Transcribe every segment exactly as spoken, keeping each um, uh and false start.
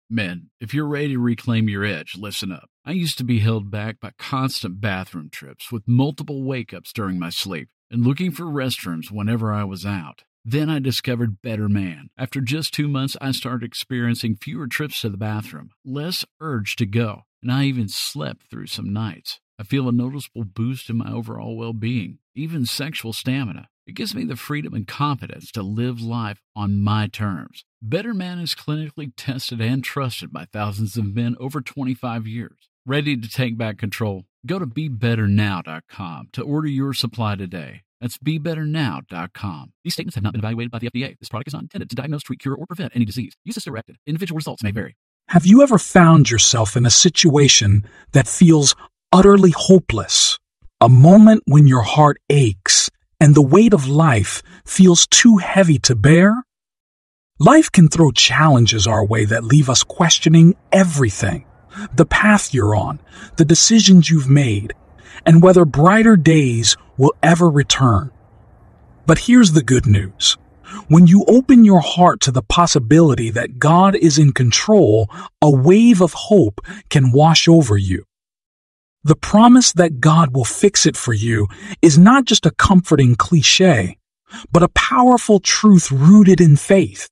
Men, if you're ready to reclaim your edge, listen up. I used to be held back by constant bathroom trips with multiple wake-ups during my sleep and looking for restrooms whenever I was out. Then I discovered Better Man. After just two months, I started experiencing fewer trips to the bathroom, less urge to go, and I even slept through some nights. I feel a noticeable boost in my overall well-being, even sexual stamina. It gives me the freedom and confidence to live life on my terms. Better Man is clinically tested and trusted by thousands of men over twenty-five years. Ready to take back control? Go to be better now dot com to order your supply today. That's be better now dot com. These statements have not been evaluated by the F D A. This product is not intended to diagnose, treat, cure, or prevent any disease. Use as directed. Individual results may vary. Have you ever found yourself in a situation that feels utterly hopeless? A moment when your heart aches and the weight of life feels too heavy to bear? Life can throw challenges our way that leave us questioning everything. The path you're on, the decisions you've made, and whether brighter days will ever return. But here's the good news. When you open your heart to the possibility that God is in control, a wave of hope can wash over you. The promise that God will fix it for you is not just a comforting cliche, but a powerful truth rooted in faith.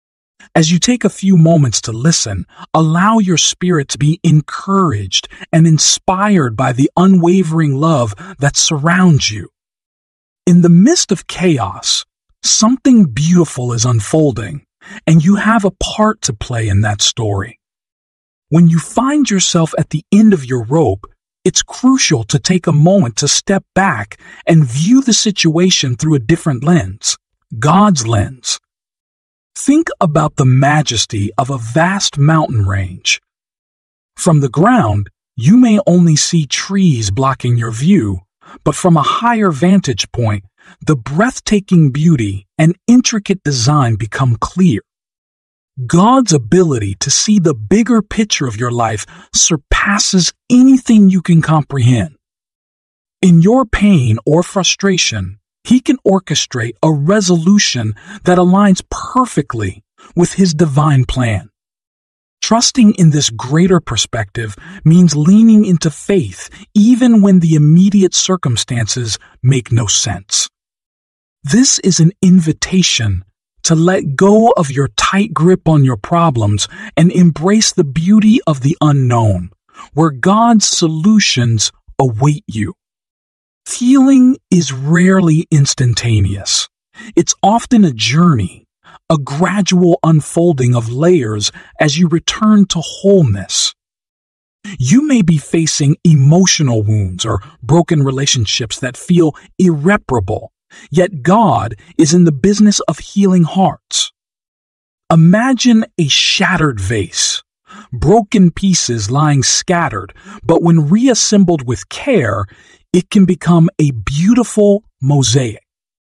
As you take a few moments to listen, allow your spirit to be encouraged and inspired by the unwavering love that surrounds you. In the midst of chaos, something beautiful is unfolding, and you have a part to play in that story. When you find yourself at the end of your rope, it's crucial to take a moment to step back and view the situation through a different lens, God's lens. Think about the majesty of a vast mountain range. From the ground, you may only see trees blocking your view, but from a higher vantage point, the breathtaking beauty and intricate design become clear. God's ability to see the bigger picture of your life surpasses anything you can comprehend. In your pain or frustration, He can orchestrate a resolution that aligns perfectly with His divine plan. Trusting in this greater perspective means leaning into faith even when the immediate circumstances make no sense. This is an invitation to let go of your tight grip on your problems and embrace the beauty of the unknown, where God's solutions await you. Healing is rarely instantaneous. It's often a journey, a gradual unfolding of layers as you return to wholeness. You may be facing emotional wounds or broken relationships that feel irreparable, yet God is in the business of healing hearts. Imagine a shattered vase, broken pieces lying scattered, but when reassembled with care, it can become a beautiful mosaic.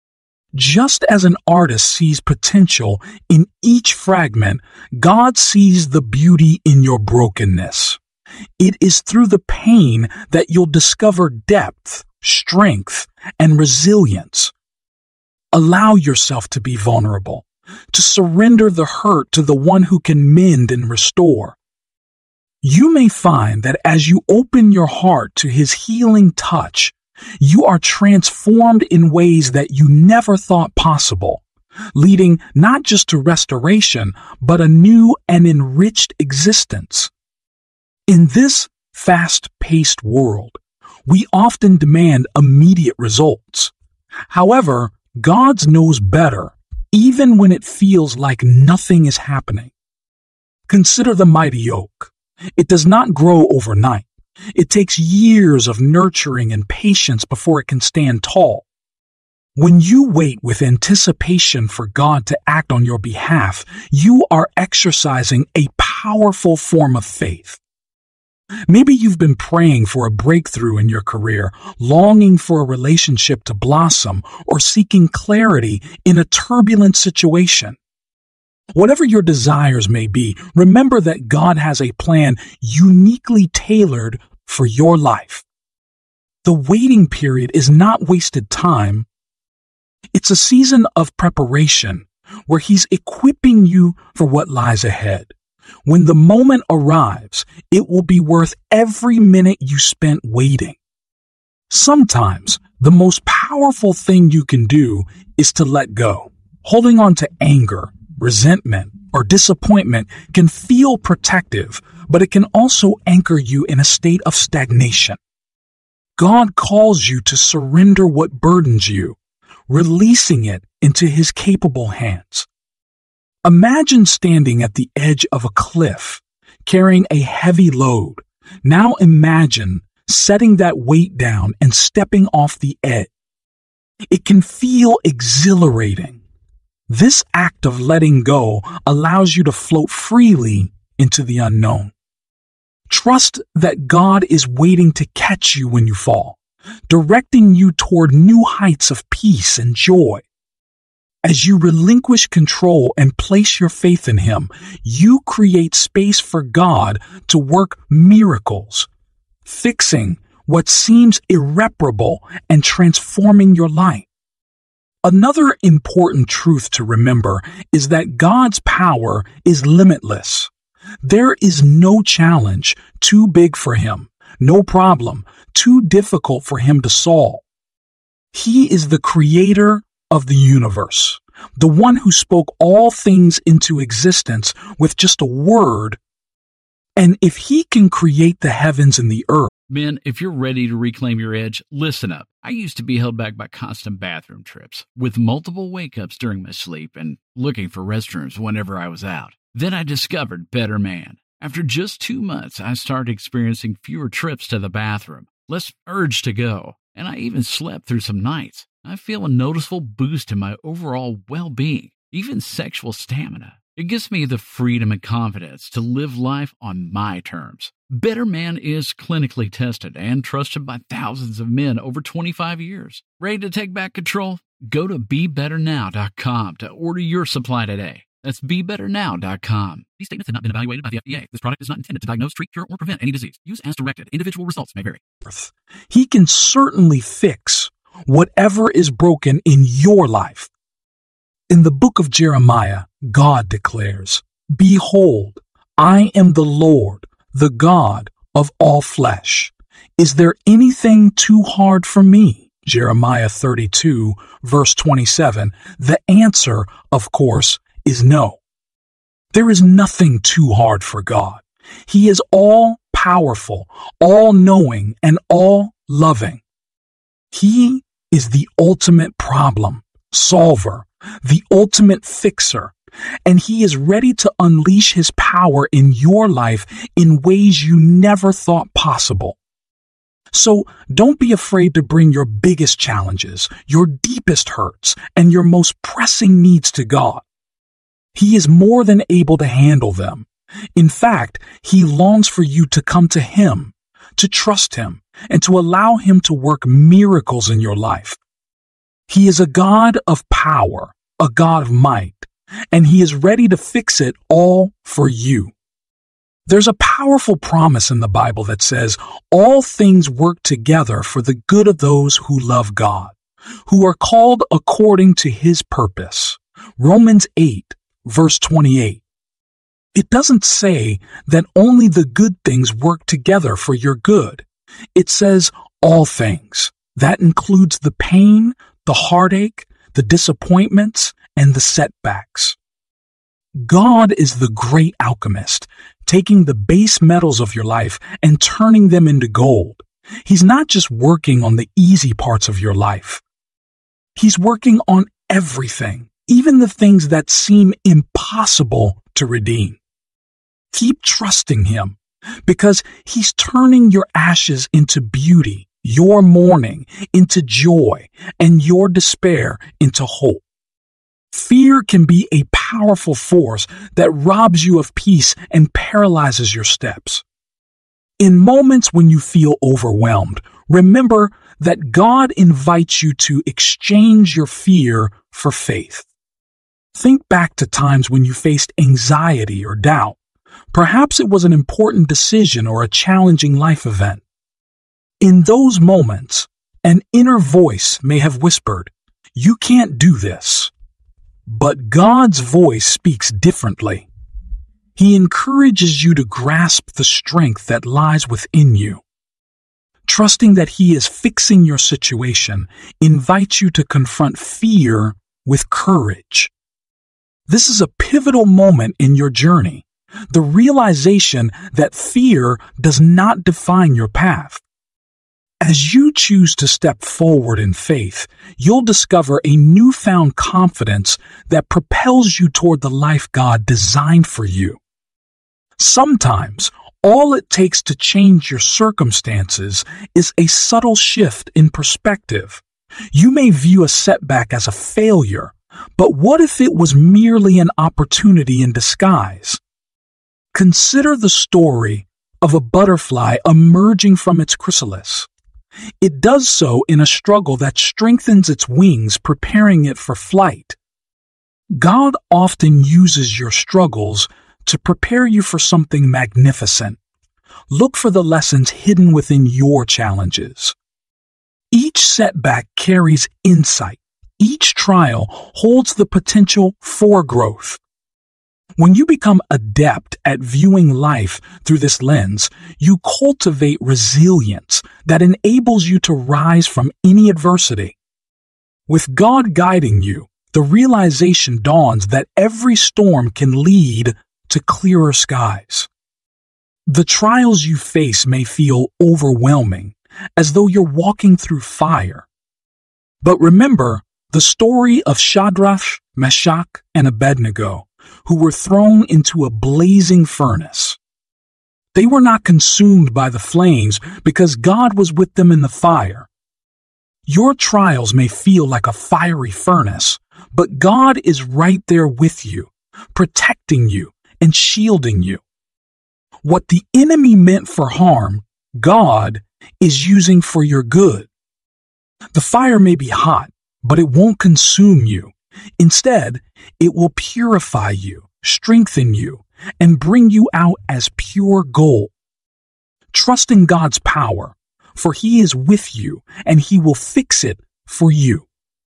Just as an artist sees potential in each fragment, God sees the beauty in your brokenness. It is through the pain that you'll discover depth, strength, and resilience. Allow yourself to be vulnerable, to surrender the hurt to the one who can mend and restore. You may find that as you open your heart to His healing touch, you are transformed in ways that you never thought possible, leading not just to restoration, but a new and enriched existence. In this fast-paced world, we often demand immediate results. However, God knows better, even when it feels like nothing is happening. Consider the mighty oak. It does not grow overnight. It takes years of nurturing and patience before it can stand tall. When you wait with anticipation for God to act on your behalf, you are exercising a powerful form of faith. Maybe you've been praying for a breakthrough in your career, longing for a relationship to blossom, or seeking clarity in a turbulent situation. Whatever your desires may be, remember that God has a plan uniquely tailored for your life. The waiting period is not wasted time. It's a season of preparation where He's equipping you for what lies ahead, When the moment arrives, it will be worth every minute you spent waiting. Sometimes, the most powerful thing you can do is to let go. Holding on to anger, resentment, or disappointment can feel protective, but it can also anchor you in a state of stagnation. God calls you to surrender what burdens you, releasing it into His capable hands. Imagine standing at the edge of a cliff, carrying a heavy load. Now imagine setting that weight down and stepping off the edge. It can feel exhilarating. This act of letting go allows you to float freely into the unknown. Trust that God is waiting to catch you when you fall, directing you toward new heights of peace and joy. As you relinquish control and place your faith in Him, you create space for God to work miracles, fixing what seems irreparable and transforming your life. Another important truth to remember is that God's power is limitless. There is no challenge too big for Him, no problem too difficult for Him to solve. He is the creator of the universe, the one who spoke all things into existence with just a word. And if He can create the heavens and the earth, Men, if you're ready to reclaim your edge, listen up. I used to be held back by constant bathroom trips, with multiple wake-ups during my sleep and looking for restrooms whenever I was out. Then I discovered Better Man. After just two months, I started experiencing fewer trips to the bathroom, less urge to go, and I even slept through some nights. I feel a noticeable boost in my overall well-being, even sexual stamina. It gives me the freedom and confidence to live life on my terms. Better Man is clinically tested and trusted by thousands of men over twenty-five years. Ready to take back control? Go to be better now dot com to order your supply today. That's be better now dot com. These statements have not been evaluated by the F D A. This product is not intended to diagnose, treat, cure, or prevent any disease. Use as directed. Individual results may vary. He can certainly fix whatever is broken in your life. In the book of Jeremiah, God declares, "Behold, I am the Lord, the God of all flesh. Is there anything too hard for me?" Jeremiah thirty-two, verse twenty-seven. The answer, of course, is no. There is nothing too hard for God. He is all-powerful, all-knowing, and all-loving. He is the ultimate problem solver, the ultimate fixer, and He is ready to unleash His power in your life in ways you never thought possible. So don't be afraid to bring your biggest challenges, your deepest hurts, and your most pressing needs to God. He is more than able to handle them. In fact, He longs for you to come to Him, to trust Him, and to allow Him to work miracles in your life. He is a God of power, a God of might, and He is ready to fix it all for you. There's a powerful promise in the Bible that says, all things work together for the good of those who love God, who are called according to His purpose. Romans eight, verse twenty-eight. It doesn't say that only the good things work together for your good. It says all things. That includes the pain, the heartache, the disappointments, and the setbacks. God is the great alchemist, taking the base metals of your life and turning them into gold. He's not just working on the easy parts of your life. He's working on everything, even the things that seem impossible to redeem. Keep trusting Him, because He's turning your ashes into beauty, your mourning into joy, and your despair into hope. Fear can be a powerful force that robs you of peace and paralyzes your steps. In moments when you feel overwhelmed, remember that God invites you to exchange your fear for faith. Think back to times when you faced anxiety or doubt. Perhaps it was an important decision or a challenging life event. In those moments, an inner voice may have whispered, "You can't do this." But God's voice speaks differently. He encourages you to grasp the strength that lies within you. Trusting that He is fixing your situation invites you to confront fear with courage. This is a pivotal moment in your journey, the realization that fear does not define your path. As you choose to step forward in faith, you'll discover a newfound confidence that propels you toward the life God designed for you. Sometimes, all it takes to change your circumstances is a subtle shift in perspective. You may view a setback as a failure, but what if it was merely an opportunity in disguise? Consider the story of a butterfly emerging from its chrysalis. It does so in a struggle that strengthens its wings, preparing it for flight. God often uses your struggles to prepare you for something magnificent. Look for the lessons hidden within your challenges. Each setback carries insight. Each trial holds the potential for growth. When you become adept at viewing life through this lens, you cultivate resilience that enables you to rise from any adversity. With God guiding you, the realization dawns that every storm can lead to clearer skies. The trials you face may feel overwhelming, as though you're walking through fire. But remember the story of Shadrach, Meshach, and Abednego, who were thrown into a blazing furnace. They were not consumed by the flames because God was with them in the fire. Your trials may feel like a fiery furnace, but God is right there with you, protecting you and shielding you. What the enemy meant for harm, God is using for your good. The fire may be hot, but it won't consume you. Instead, it will purify you, strengthen you, and bring you out as pure gold. Trust in God's power, for He is with you and He will fix it for you.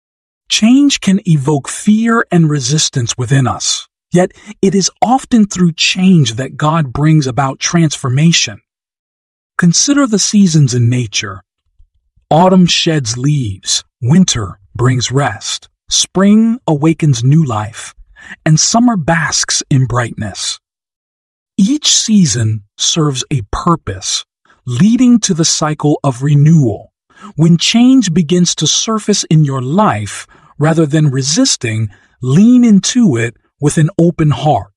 Change can evoke fear and resistance within us, yet it is often through change that God brings about transformation. Consider the seasons in nature. Autumn sheds leaves, winter brings rest, spring awakens new life, and summer basks in brightness. Each season serves a purpose, leading to the cycle of renewal. When change begins to surface in your life, rather than resisting, lean into it with an open heart.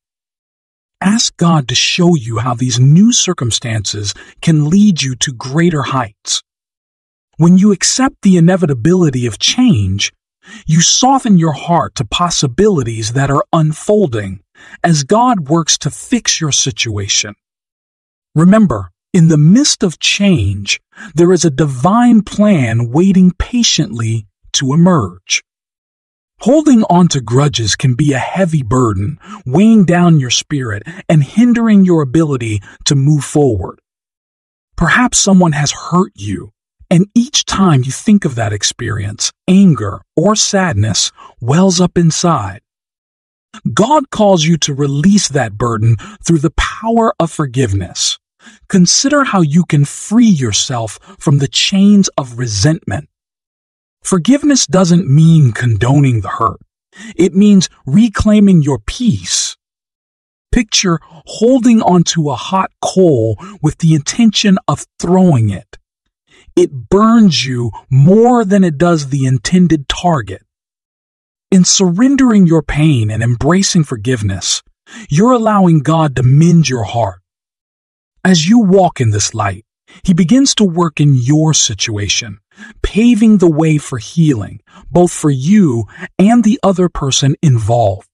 Ask God to show you how these new circumstances can lead you to greater heights. When you accept the inevitability of change, you soften your heart to possibilities that are unfolding as God works to fix your situation. Remember, in the midst of change, there is a divine plan waiting patiently to emerge. Holding on to grudges can be a heavy burden, weighing down your spirit and hindering your ability to move forward. Perhaps someone has hurt you, and each time you think of that experience, anger or sadness wells up inside. God calls you to release that burden through the power of forgiveness. Consider how you can free yourself from the chains of resentment. Forgiveness doesn't mean condoning the hurt. It means reclaiming your peace. Picture holding onto a hot coal with the intention of throwing it. It burns you more than it does the intended target. In surrendering your pain and embracing forgiveness, you're allowing God to mend your heart. As you walk in this light, He begins to work in your situation, paving the way for healing, both for you and the other person involved.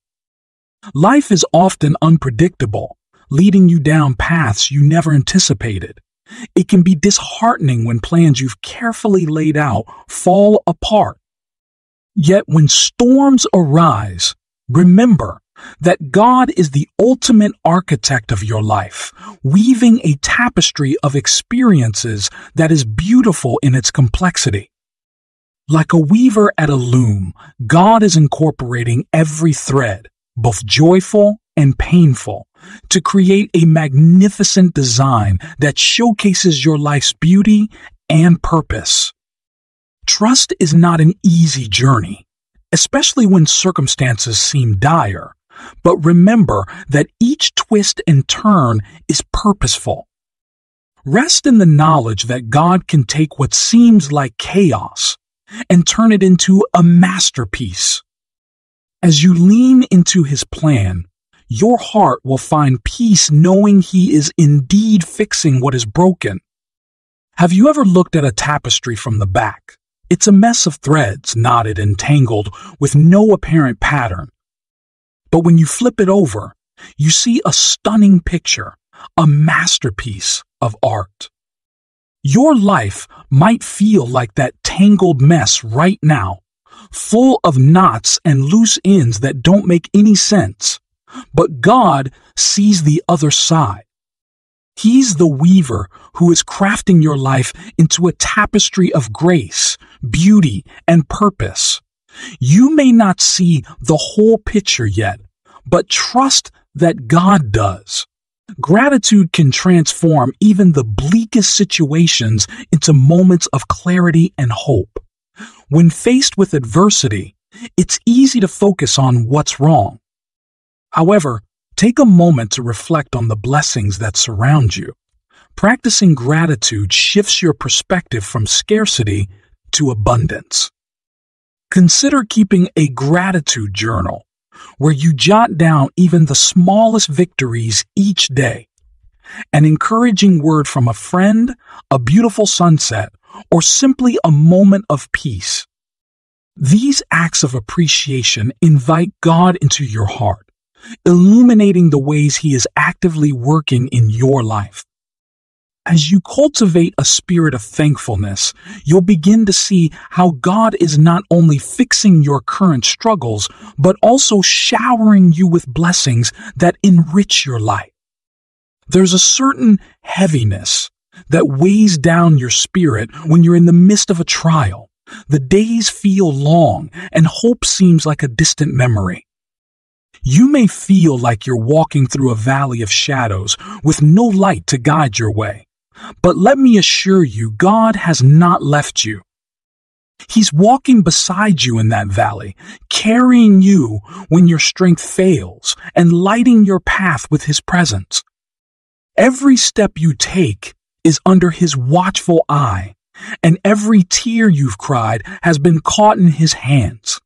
Life is often unpredictable, leading you down paths you never anticipated. It can be disheartening when plans you've carefully laid out fall apart. Yet when storms arise, remember that God is the ultimate architect of your life, weaving a tapestry of experiences that is beautiful in its complexity. Like a weaver at a loom, God is incorporating every thread, both joyful and painful to create a magnificent design that showcases your life's beauty and purpose. Trust is not an easy journey, especially when circumstances seem dire, but remember that each twist and turn is purposeful. Rest in the knowledge that God can take what seems like chaos and turn it into a masterpiece. As you lean into His plan, your heart will find peace knowing He is indeed fixing what is broken. Have you ever looked at a tapestry from the back? It's a mess of threads, knotted and tangled, with no apparent pattern. But when you flip it over, you see a stunning picture, a masterpiece of art. Your life might feel like that tangled mess right now, full of knots and loose ends that don't make any sense. But God sees the other side. He's the weaver who is crafting your life into a tapestry of grace, beauty, and purpose. You may not see the whole picture yet, but trust that God does. Gratitude can transform even the bleakest situations into moments of clarity and hope. When faced with adversity, it's easy to focus on what's wrong. However, take a moment to reflect on the blessings that surround you. Practicing gratitude shifts your perspective from scarcity to abundance. Consider keeping a gratitude journal where you jot down even the smallest victories each day. An encouraging word from a friend, a beautiful sunset, or simply a moment of peace. These acts of appreciation invite God into your heart, illuminating the ways He is actively working in your life. As you cultivate a spirit of thankfulness, you'll begin to see how God is not only fixing your current struggles, but also showering you with blessings that enrich your life. There's a certain heaviness that weighs down your spirit when you're in the midst of a trial. The days feel long and hope seems like a distant memory. You may feel like you're walking through a valley of shadows with no light to guide your way. But let me assure you, God has not left you. He's walking beside you in that valley, carrying you when your strength fails and lighting your path with His presence. Every step you take is under His watchful eye, and every tear you've cried has been caught in His hands.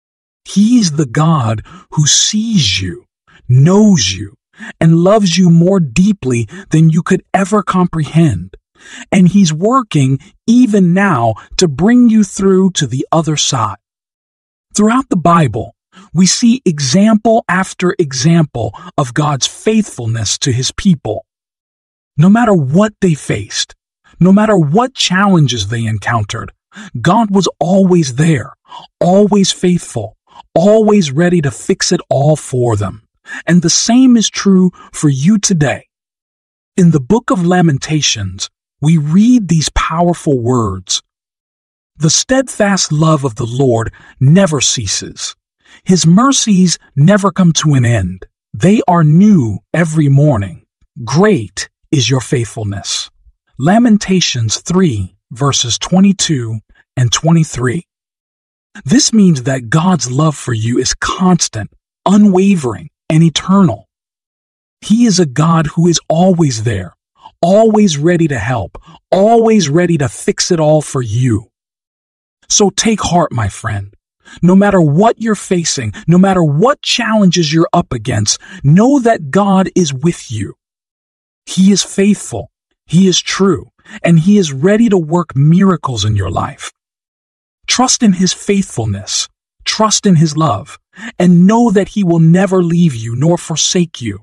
He's the God who sees you, knows you, and loves you more deeply than you could ever comprehend. And He's working even now to bring you through to the other side. Throughout the Bible, we see example after example of God's faithfulness to His people. No matter what they faced, no matter what challenges they encountered, God was always there, always faithful, always ready to fix it all for them. And the same is true for you today. In the book of Lamentations, we read these powerful words. The steadfast love of the Lord never ceases. His mercies never come to an end. They are new every morning. Great is your faithfulness. Lamentations three, verses twenty-two and twenty-three. This means that God's love for you is constant, unwavering, and eternal. He is a God who is always there, always ready to help, always ready to fix it all for you. So take heart, my friend. No matter what you're facing, no matter what challenges you're up against, know that God is with you. He is faithful, He is true, and He is ready to work miracles in your life. Trust in His faithfulness, trust in His love, and know that He will never leave you nor forsake you.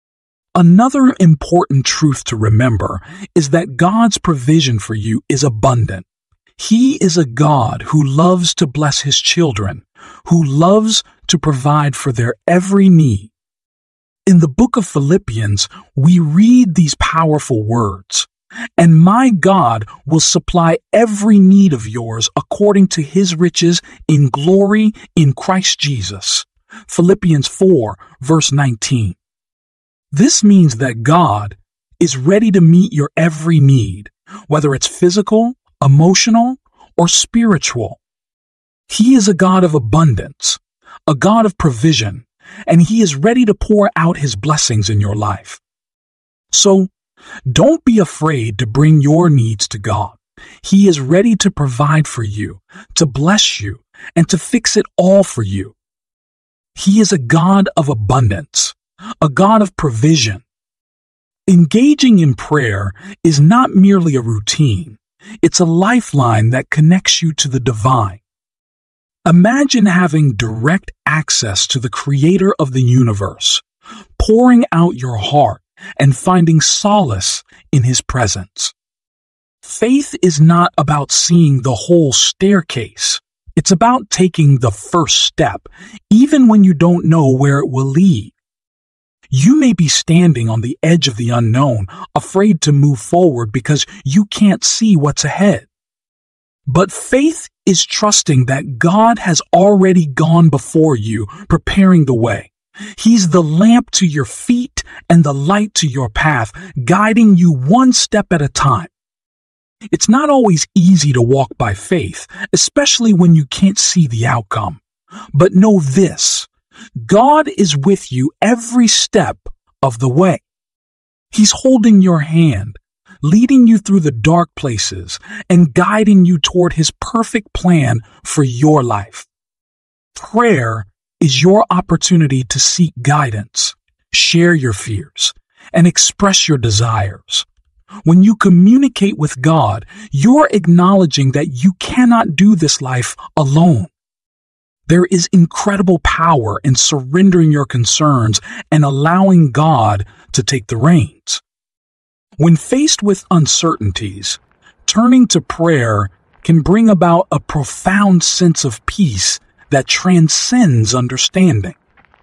Another important truth to remember is that God's provision for you is abundant. He is a God who loves to bless His children, who loves to provide for their every need. In the book of Philippians, we read these powerful words, "And my God will supply every need of yours according to His riches in glory in Christ Jesus." Philippians four, verse nineteen. This means that God is ready to meet your every need, whether it's physical, emotional, or spiritual. He is a God of abundance, a God of provision, and He is ready to pour out His blessings in your life. So, don't be afraid to bring your needs to God. He is ready to provide for you, to bless you, and to fix it all for you. He is a God of abundance, a God of provision. Engaging in prayer is not merely a routine. It's a lifeline that connects you to the divine. Imagine having direct access to the Creator of the universe, pouring out your heart and finding solace in His presence. Faith is not about seeing the whole staircase. It's about taking the first step, even when you don't know where it will lead. You may be standing on the edge of the unknown, afraid to move forward because you can't see what's ahead. But faith is trusting that God has already gone before you, preparing the way. He's the lamp to your feet and the light to your path, guiding you one step at a time. It's not always easy to walk by faith, especially when you can't see the outcome. But know this, God is with you every step of the way. He's holding your hand, leading you through the dark places, and guiding you toward His perfect plan for your life. Prayer is your opportunity to seek guidance, share your fears, and express your desires. When you communicate with God, you're acknowledging that you cannot do this life alone. There is incredible power in surrendering your concerns and allowing God to take the reins. When faced with uncertainties, turning to prayer can bring about a profound sense of peace that transcends understanding.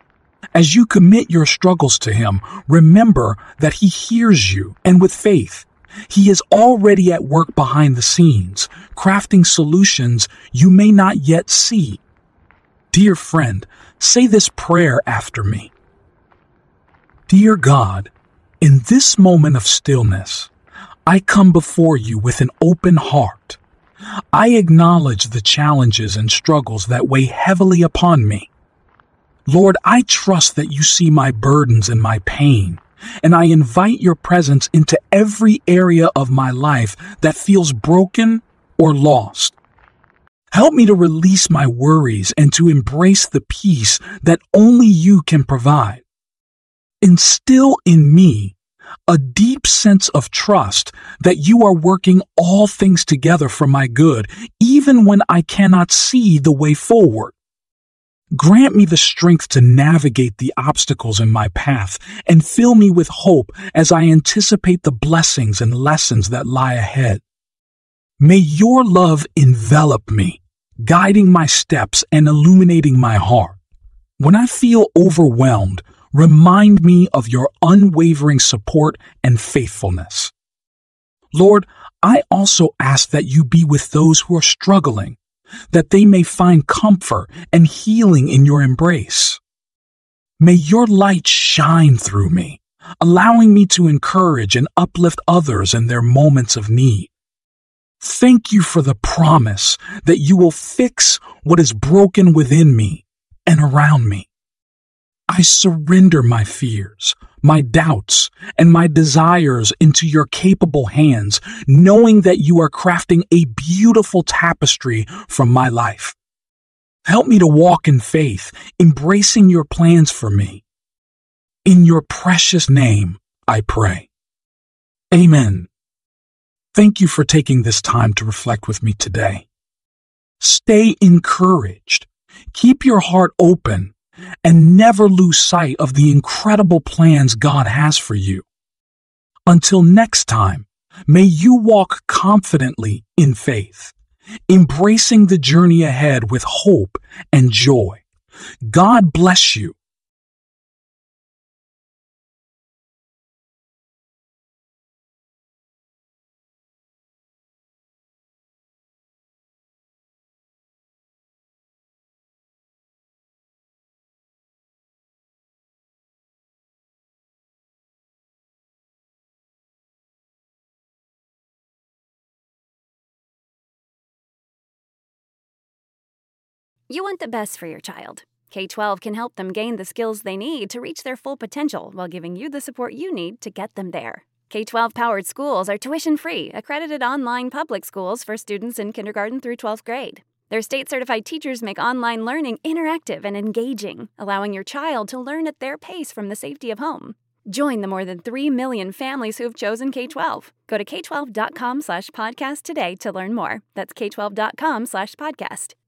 As you commit your struggles to Him, remember that He hears you, and with faith, He is already at work behind the scenes, crafting solutions you may not yet see. Dear friend, say this prayer after me. Dear God, in this moment of stillness, I come before you with an open heart. I acknowledge the challenges and struggles that weigh heavily upon me. Lord, I trust that you see my burdens and my pain, and I invite your presence into every area of my life that feels broken or lost. Help me to release my worries and to embrace the peace that only you can provide. Instill in me a deep sense of trust that you are working all things together for my good, even when I cannot see the way forward. Grant me the strength to navigate the obstacles in my path and fill me with hope as I anticipate the blessings and lessons that lie ahead. May your love envelop me, guiding my steps and illuminating my heart. When I feel overwhelmed, remind me of your unwavering support and faithfulness. Lord, I also ask that you be with those who are struggling, that they may find comfort and healing in your embrace. May your light shine through me, allowing me to encourage and uplift others in their moments of need. Thank you for the promise that you will fix what is broken within me and around me. I surrender my fears, my doubts, and my desires into your capable hands, knowing that you are crafting a beautiful tapestry from my life. Help me to walk in faith, embracing your plans for me. In your precious name, I pray. Amen. Thank you for taking this time to reflect with me today. Stay encouraged, keep your heart open, and never lose sight of the incredible plans God has for you. Until next time, may you walk confidently in faith, embracing the journey ahead with hope and joy. God bless you. You want the best for your child. K twelve can help them gain the skills they need to reach their full potential while giving you the support you need to get them there. K twelve-powered schools are tuition-free, accredited online public schools for students in kindergarten through twelfth grade. Their state-certified teachers make online learning interactive and engaging, allowing your child to learn at their pace from the safety of home. Join the more than three million families who have chosen K twelve. Go to k twelve dot com slash podcast today to learn more. That's k twelve dot com slash podcast.